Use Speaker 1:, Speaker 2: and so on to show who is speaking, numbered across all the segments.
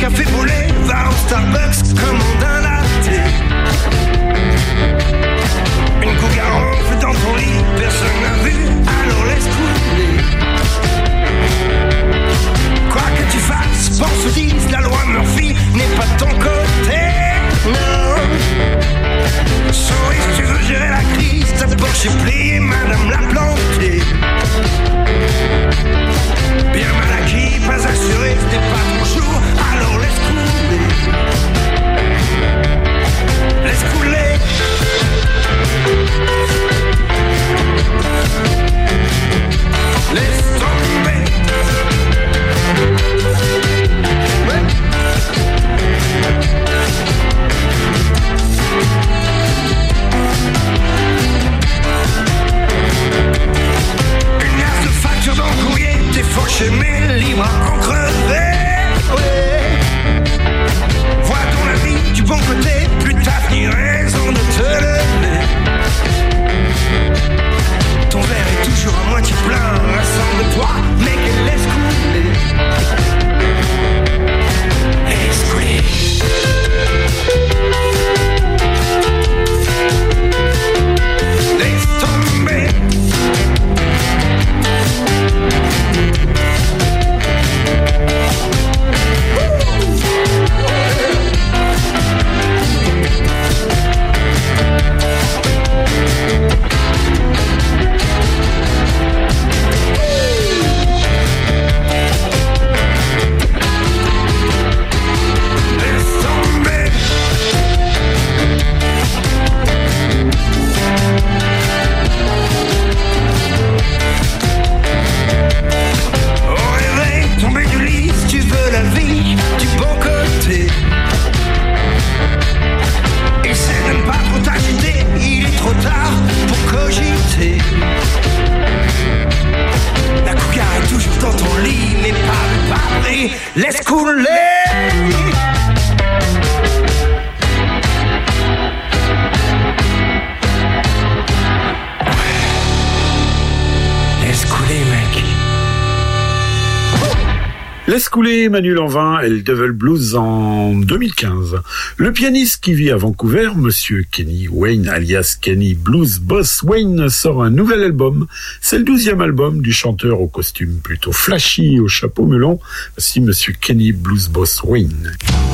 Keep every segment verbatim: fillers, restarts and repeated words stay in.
Speaker 1: café brûlé, va au Starbucks, commande un latte. Une cougar ronfle dans ton lit, personne n'a vu, alors laisse couler. Quoi que tu fasses, pense ou dise, la loi Murphy n'est pas de ton côté, non. Souris si tu veux gérer la crise, ta Porsche est pliée, madame l'a plantée. Bien mal acquis, pas assuré, ce n'est pas ton jour, alors laisse couler. Laisse couler. Laisse tomber. Ouais. Une liasse de factures dans le courrier, t'es fauché mais libre à en crever. Ouais. Vois ton ami du bon côté, plus t'as ni raison de te lever. Ton verre est toujours à moitié plein, rassemble-toi, mais qu'elle laisse couler. Laisse couler. Laisse tomber. Laisse couler. Laisse couler, mec.
Speaker 2: Laisse couler Manu Lanvin et le Devil Blues en deux mille quinze. Le pianiste qui vit à Vancouver, Monsieur Kenny Wayne, alias Kenny Blues Boss Wayne, sort un nouvel album. C'est le douzième album du chanteur au costume plutôt flashy et au chapeau melon. Voici Monsieur Kenny Blues Boss Wayne.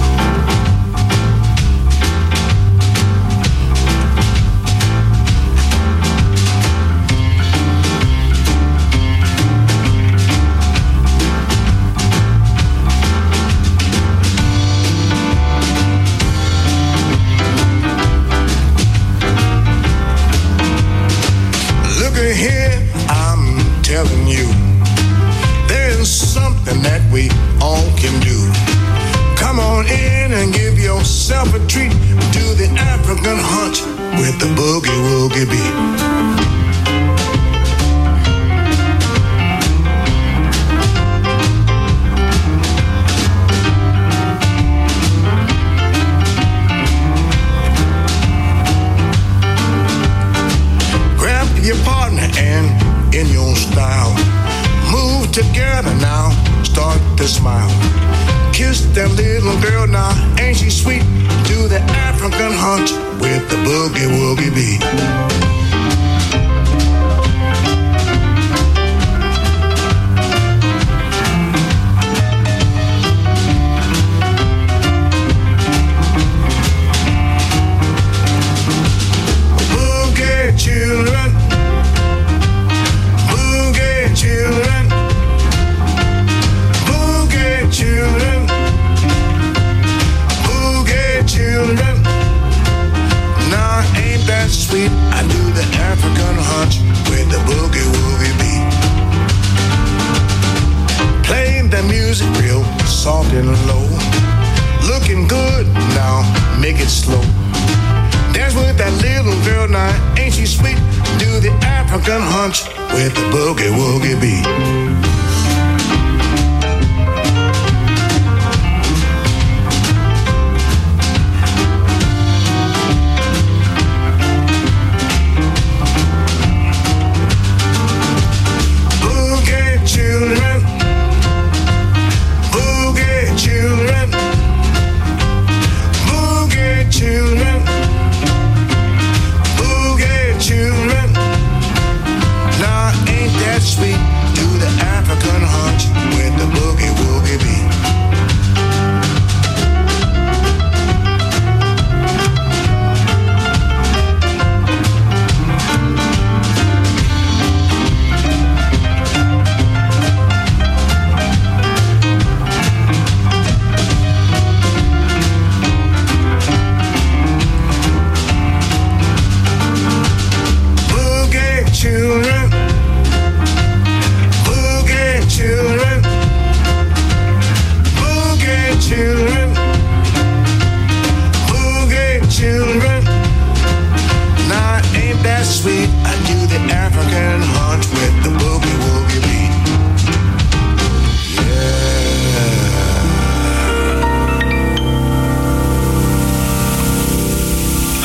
Speaker 3: A treat to the African hunch with the boogie woogie beat. Grab your partner and in your style, move together now, start to smile. Kiss that little girl now, ain't she sweet? Do the African hunch with the boogie woogie beat. Boogie children, boogie children, boogie children. Children, nah, ain't that sweet? I do the African hunch with the boogie woogie beat. Playing the music real soft and low. Looking good now, make it slow. Dance with that little girl now, ain't she sweet? Do the African hunch with the boogie woogie beat. Children, boogie children,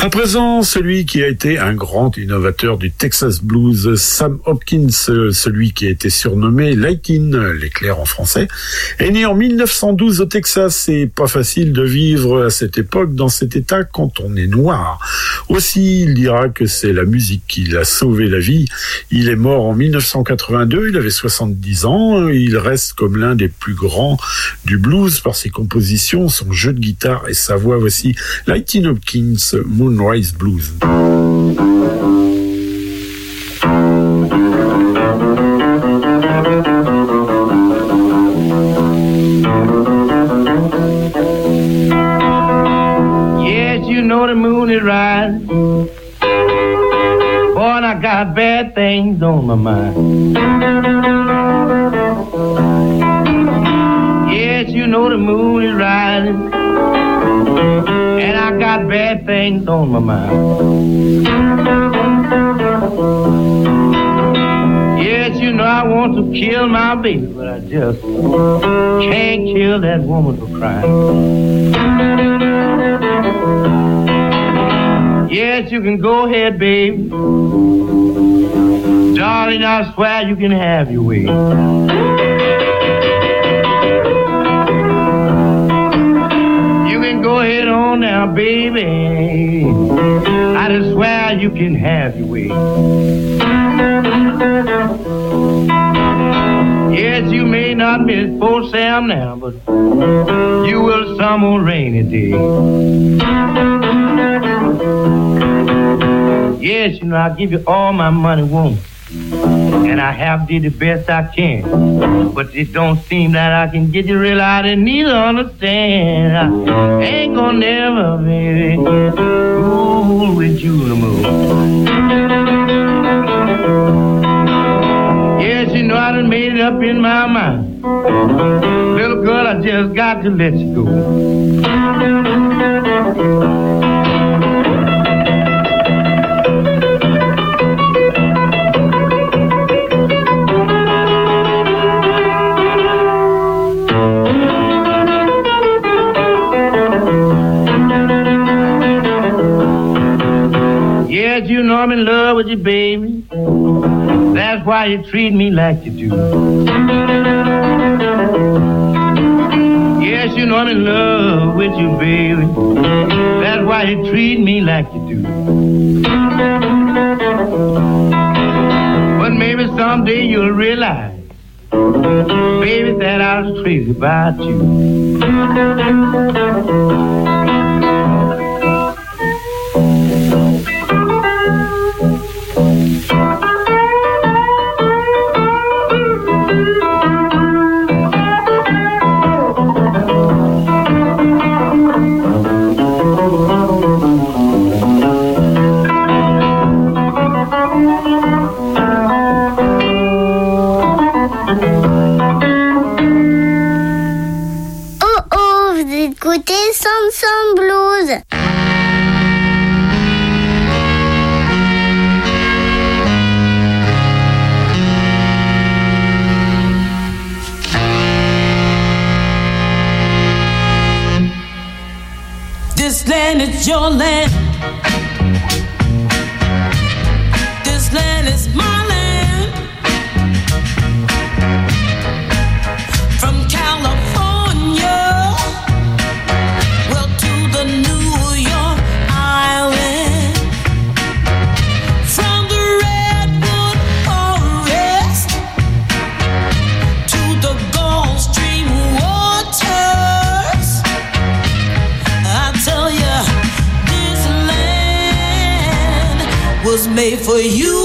Speaker 2: À présent, celui qui a été un grand innovateur du Texas Blues, Sam Hopkins, celui qui a été surnommé Lightning, l'éclair en français, est né en mille neuf cent douze au Texas. C'est pas facile de vivre à cette époque dans cet état quand on est noir. Aussi, il dira que c'est la musique qui l'a sauvé la vie. Il est mort en mille neuf cent quatre-vingt-deux, il avait soixante-dix ans. Il reste comme l'un des plus grands du blues par ses compositions, son jeu de guitare et sa voix. Voici Lightning Hopkins, Moonrise Blues.
Speaker 4: Yes, you know the moon is rising. Boy, and I got bad things on my mind. Yes, you know the moon is rising. And I got bad things on my mind. Yes, you know I want to kill my baby, but I just can't kill that woman for crying. Yes, you can go ahead, baby. Darling, I swear you can have your way. Go ahead on now, baby. I just swear you can have your way. Yes, you may not miss poor Sam now, but you will some old rainy day. Yes, you know, I'll give you all my money, woman. And I have did the best I can. But it don't seem that I can get you real out and neither understand. I ain't gonna never, baby, fool with you no more. Yes, you know I done made it up in my mind. Little girl, I just got to let you go. Yes, you know I'm in love with you, baby. That's why you treat me like you do. Yes, you know I'm in love with you, baby. That's why you treat me like you do. But maybe someday you'll realize, baby, that I was crazy about you.
Speaker 5: Samson Blues.
Speaker 6: This land is your land. This land is my land. From California was made for you.